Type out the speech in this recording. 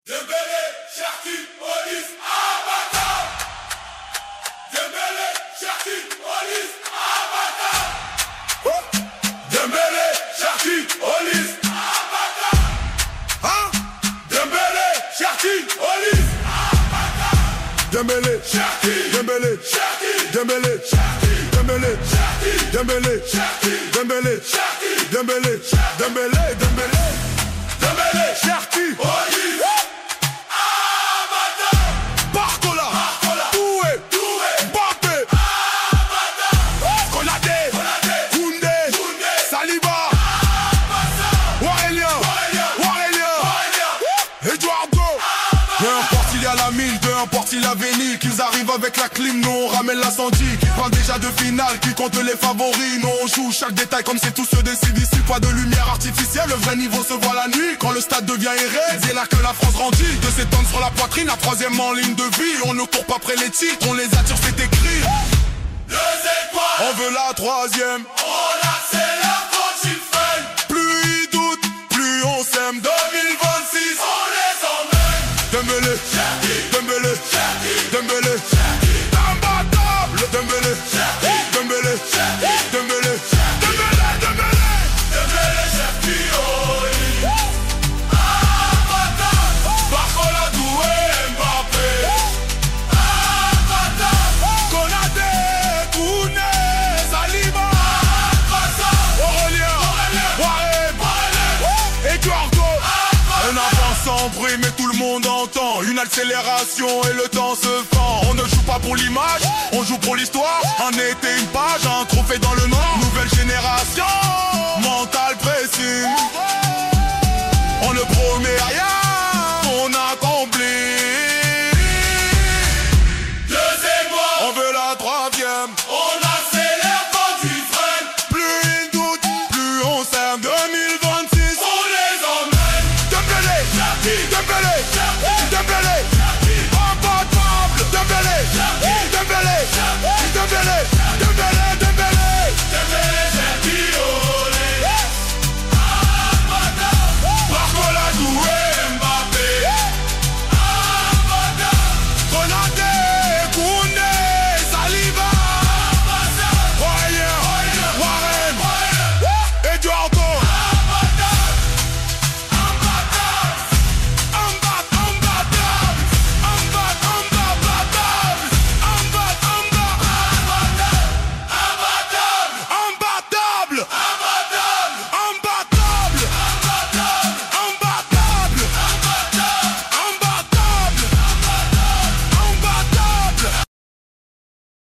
Dembélé, Cherki, Olise, Abata. Dembélé, Cherki, Olise, Abata. Dembélé, Cherki, Olise, Abata. Hein? Dembélé, Cherki, Olise, Abata. Dembélé, Cherki, Dembélé, Cherki, Dembélé, Cherki, Dembélé, Cherki, Dembélé, Cherki, Dembélé, Cherki, Dembélé, Dembélé, Dembélé, Dembélé, Cherki, Olise. Peu importe s'il a véni, qu'ils arrivent avec la clim, nous on ramène l'incendie. Qui parle déjà de finale, qui compte les favoris. Nous on joue chaque détail comme c'est tous ceux des CDC. Pas de lumière artificielle, le vrai niveau se voit la nuit. Quand le stade devient irréel, c'est là que la France grandit. De s'étendre sur la poitrine, la troisième en ligne de vie. On ne court pas après les titres, on les attire, c'est écrit. Deux étoiles, on veut la troisième. On accélère quand il freine. Plus ils doutent, plus on s'aime. 2026, on les emmène. Dembélé, Dembélé, Dembélé, imbattable. Dembélé, Dembélé, Dembélé, Dembélé, Dembélé, Cherki, Olise, imbattable. Barcola, Doué, Mbappé, imbattable. Konaté, Kouné, Saliba, imbattable. Aurélien, Warem, Eduardo. Un avance sans bruit mais tout le monde entend. Une accélération et le temps se fend. On ne joue pas pour l'image, on joue pour l'histoire. Un été, une page, un trophée dans le noir. Nouvelle génération, mental pressing. On ne promet rien, on accomplit. Deuxième-moi, on veut la troisième. On accélère quand tu freines. Plus ils doutent, plus on s'aime. 2026, on les emmène. Dembélé, Dembélé, Dembélé, imbattable. Dembélé, Dembélé,